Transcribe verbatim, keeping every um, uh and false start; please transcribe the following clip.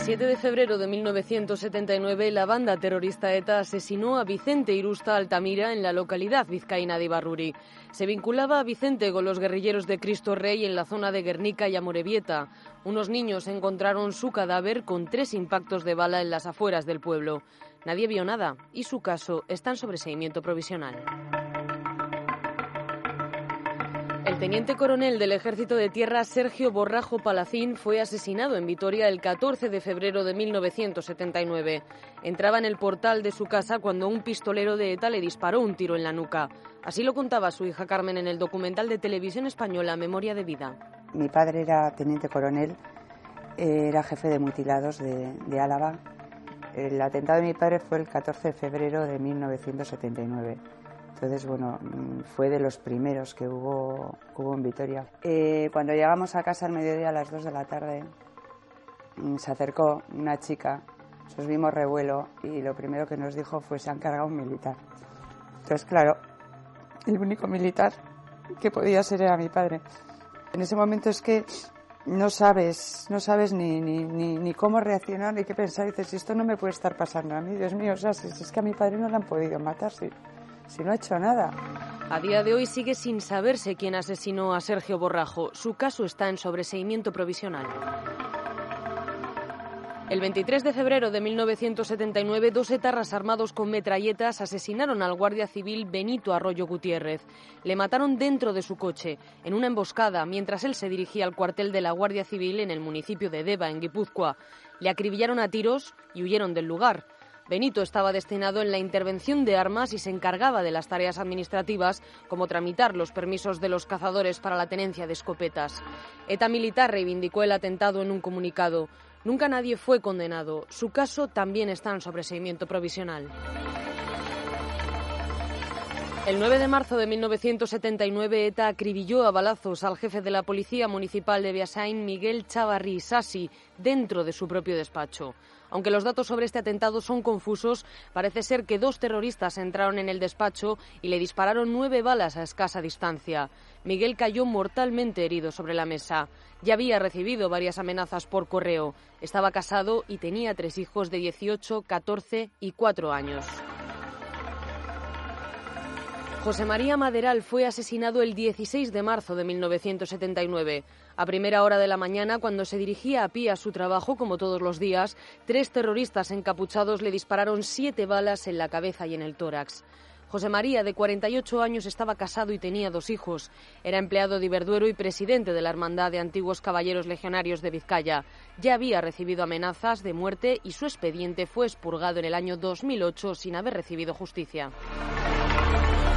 siete de febrero de mil novecientos setenta y nueve, la banda terrorista ETA asesinó a Vicente Irusta Altamira en la localidad vizcaína de Ibarruri. Se vinculaba a Vicente con los guerrilleros de Cristo Rey en la zona de Guernica y Amorebieta. Unos niños encontraron su cadáver con tres impactos de bala en las afueras del pueblo. Nadie vio nada y su caso está en sobreseimiento provisional. El teniente coronel del Ejército de Tierra Sergio Borrajo Palacín fue asesinado en Vitoria el catorce de febrero de mil novecientos setenta y nueve. Entraba en el portal de su casa cuando un pistolero de ETA le disparó un tiro en la nuca. Así lo contaba su hija Carmen en el documental de Televisión Española Memoria de Vida. Mi padre era teniente coronel, era jefe de mutilados de, de Álava. El atentado de mi padre fue el catorce de febrero de mil novecientos setenta y nueve. Entonces, bueno, fue de los primeros que hubo, hubo en Vitoria. Eh, cuando llegamos a casa al mediodía a las dos de la tarde, se acercó una chica, nos vimos revuelo y lo primero que nos dijo fue: se han cargado un militar. Entonces, claro, el único militar que podía ser era mi padre. En ese momento es que no sabes, no sabes ni, ni, ni, ni cómo reaccionar ni qué pensar. Y dices, si esto no me puede estar pasando a mí, Dios mío, o sea, si, si es que a mi padre no le han podido matar, si... Si no ha hecho nada. A día de hoy sigue sin saberse quién asesinó a Sergio Borrajo. Su caso está en sobreseimiento provisional. El veintitrés de febrero de mil novecientos setenta y nueve, dos etarras armados con metralletas asesinaron al guardia civil Benito Arroyo Gutiérrez. Le mataron dentro de su coche, en una emboscada, mientras él se dirigía al cuartel de la Guardia Civil en el municipio de Deva, en Guipúzcoa. Le acribillaron a tiros y huyeron del lugar. Benito estaba destinado en la intervención de armas y se encargaba de las tareas administrativas, como tramitar los permisos de los cazadores para la tenencia de escopetas. ETA Militar reivindicó el atentado en un comunicado. Nunca nadie fue condenado. Su caso también está en sobreseimiento provisional. El nueve de marzo de mil novecientos setenta y nueve, ETA acribilló a balazos al jefe de la Policía Municipal de Beasain, Miguel Chavarri Isasi, dentro de su propio despacho. Aunque los datos sobre este atentado son confusos, parece ser que dos terroristas entraron en el despacho y le dispararon nueve balas a escasa distancia. Miguel cayó mortalmente herido sobre la mesa. Ya había recibido varias amenazas por correo. Estaba casado y tenía tres hijos de dieciocho, catorce y cuatro años. José María Maderal fue asesinado el dieciséis de marzo de mil novecientos setenta y nueve. A primera hora de la mañana, cuando se dirigía a pie a su trabajo, como todos los días, tres terroristas encapuchados le dispararon siete balas en la cabeza y en el tórax. José María, de cuarenta y ocho años, estaba casado y tenía dos hijos. Era empleado de Iberduero y presidente de la Hermandad de Antiguos Caballeros Legionarios de Vizcaya. Ya había recibido amenazas de muerte y su expediente fue expurgado en el año dos mil ocho sin haber recibido justicia.